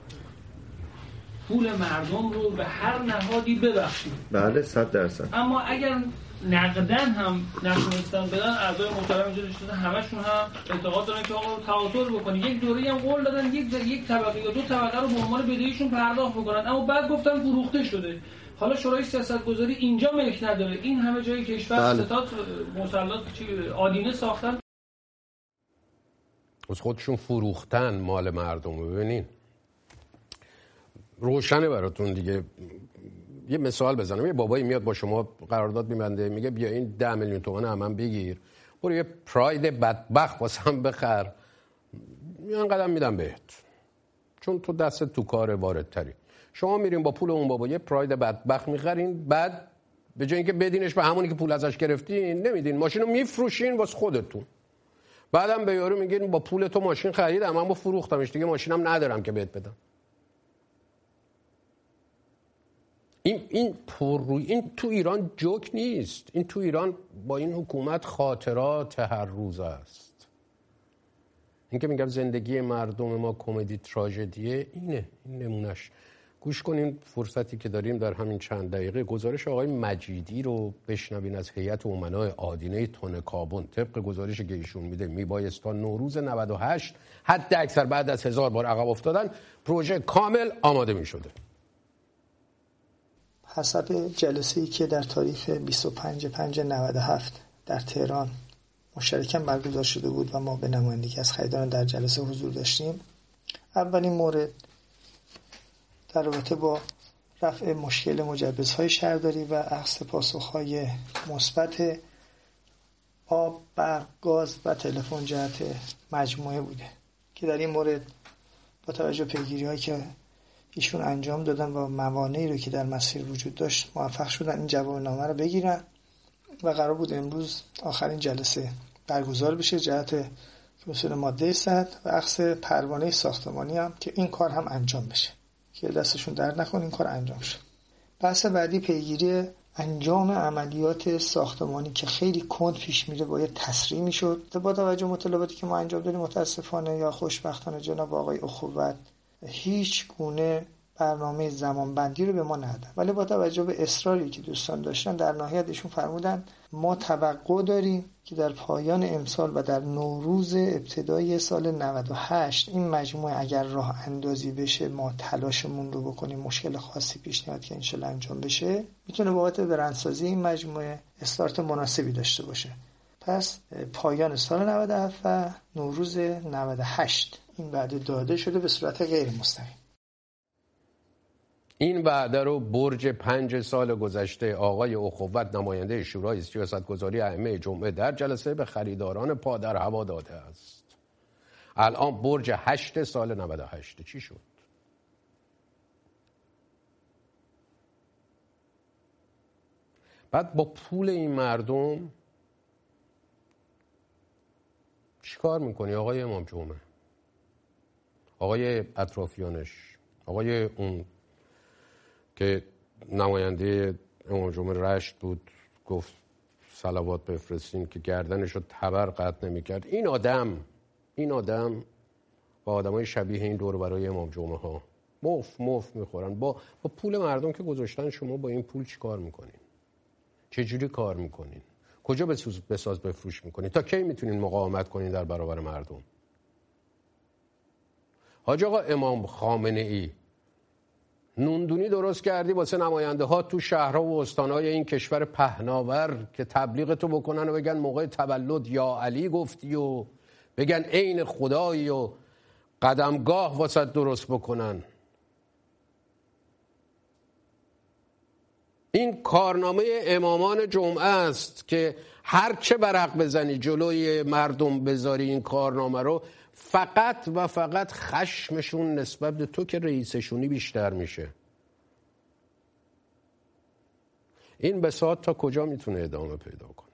پول مردم رو به هر نهادی ببخشیم. بله صد درصد. اما اگر نقدن هم نتونستن بدن، اعضای محترم اینجا نشستن همشون هم اعتقاد دارن که آقا تعادل بکنید. یک دوره‌ای هم قول دادن یک یک طبقه یا دو طبقه رو به عنوان بدهیشون پرداخت بکنن، اما بعد گفتن فروخته شده. حالا شورای سیاستگذاری اینجا ملک نداره، این همه جای کشور ستاد مسلط چی آدینه ساختن، از خودشون فروختن مال مردم رو. ببینین روشنه براتون دیگه. یه مثال بزنم، یه بابایی میاد با شما قرارداد میبنده، میگه بیا این ده میلیون تومان هم بگیر، برو یه پراید بدبخت واسم بخر، این قدم میدم بهت چون تو دست تو کار واردتری. شما میرین با پول اون بابا یه پراید بدبخت میخرین، بعد به جای اینکه بدینش به همونی که پول ازش گرفتین نمیدین، ماشین رو میفروشین واسه خودتون. بعدم به یارو میگین با پول تو ماشین خریدم اما فروختمش دیگه، ماشینم ندارم که بهت بدم. این این پرروی این تو ایران جوک نیست، این تو ایران با این حکومت خاطرات هر روز است. این که میگم زندگی مردم ما کمدی تراژدیه، اینه، این نمونش. گوش کنین فرصتی که داریم در همین چند دقیقه گزارش آقای مجیدی رو بشنوین از هیئت امنای آدینه تن کابن. طبق گزارشی که ایشون میده میبایست تا نوروز نود و هشت حد اکثر بعد از هزار بار عقب افتادن پروژه کامل آماده میشده. حسب جلسه‌ای که در تاریخ بیست و پنج پنج نود و هفت در تهران مشترکاً برگزار شده بود و ما به نمایندگی از خریداران در جلسه حضور داشتیم، اولین مورد در رابطه با رفع مشکل مجوزهای شهرداری و اخذ پاسخهای مثبت آب، برق، گاز و تلفن جهت مجموعه بوده که در این مورد با توجه پیگیری‌هایی که ایشون انجام دادن و موانعی رو که در مسیر وجود داشت موفق شدن این جوابنامه رو بگیرن و قرار بود امروز آخرین جلسه برگزار بشه جهت وصول ماده صد و اخذ پروانه ساختمانی هم که این کار هم انجام بشه که دستشون درد نکنه این کار انجام شه. بحث بعدی پیگیری انجام عملیات ساختمانی که خیلی کند پیش میره باید تسریع میشد. با توجه مطالباتی که ما انجام دادیم متاسفانه یا خوشبختانه جناب آقای اخوت هیچ گونه برنامه زمانبندی رو به ما ندادن، ولی با توجه به اصراری که دوستان داشتن در نهایت ایشون فرمودن ما توقع داریم که در پایان امسال و در نوروز ابتدای سال نود و هشت این مجموعه اگر راه اندازی بشه ما تلاشمون رو بکنیم، مشکل خاصی پیش نیاد که انشالله انجام بشه، میتونه بابت برندسازی این مجموعه استارت مناسبی داشته باشه. پس پایان سال نود و هفت و نوروز نود و هشت این وعده داده شده به صورت غیر مستقیم. این وعده رو برج پنج سال گذشته آقای اخوت نماینده شورای سیاستگذاری ائمه جمعه در جلسه به خریداران پادر هوا داده است. الان برج هشت سال نود و هشت چی شد؟ بعد با پول این مردم چی کار میکنی آقای امام جمعه؟ آقای اطرافیانش، آقای اون که نماینده امام جمعه رشت بود گفت صلوات بفرستین که گردنش رو تبر قطع نمی کرد. این آدم این آدم با آدمای شبیه این دور برای امام جمعه ها مف مف میخورن. با با پول مردم که گذاشتن شما با این پول چی کار میکنین؟ چه جوری کار میکنین؟ کجا بساز بساز بفروش میکنین؟ تا کی میتونین مقاومت کنین در برابر مردم؟ حاج آقا امام خامنه ای نوندونی درست کردی واسه نماینده ها تو شهرها و استانهای این کشور پهناور که تبلیغ تو بکنن و بگن موقع تولد یا علی گفتی و بگن عین خدایی و قدمگاه واسه درست بکنن. این کارنامه امامان جمعه است که هر چه ورق بزنی جلوی مردم بذاری این کارنامه رو، فقط و فقط خشمشون نسبت به تو که رئیسشونی بیشتر میشه. این بساط تا کجا میتونه ادامه پیدا کنه؟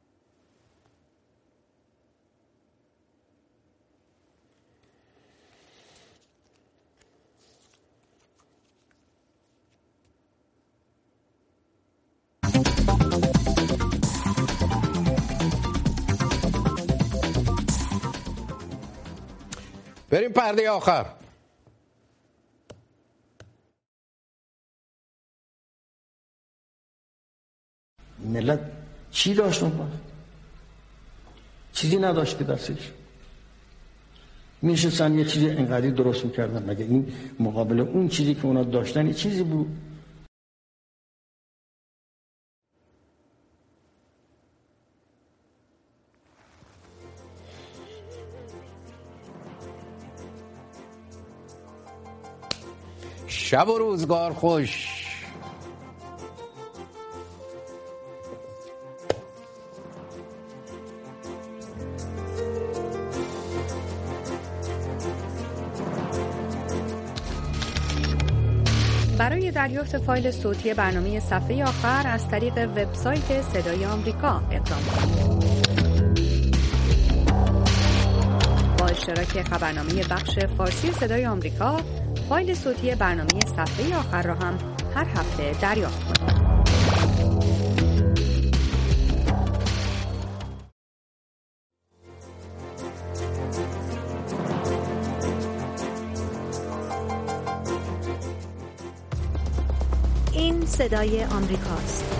بریم پرده آخر. ملت چی داشت اون وقت؟ چیزی نداشت که دستش میشستن یه چیزی انقدری درست میکردن. مگه این مقابل اون چیزی که اونا داشتن یه چیزی بود؟ شب و روزگار خوش. برای دریافت فایل صوتی برنامه صفحه آخر از طریق وبسایت صدای آمریکا اقدام کنید. با اشتراک خبرنامه بخش فارسی صدای آمریکا، فایل صوتی برنامه صفحه آخر را هم هر هفته دریافت کنید. این صدای آمریکاست.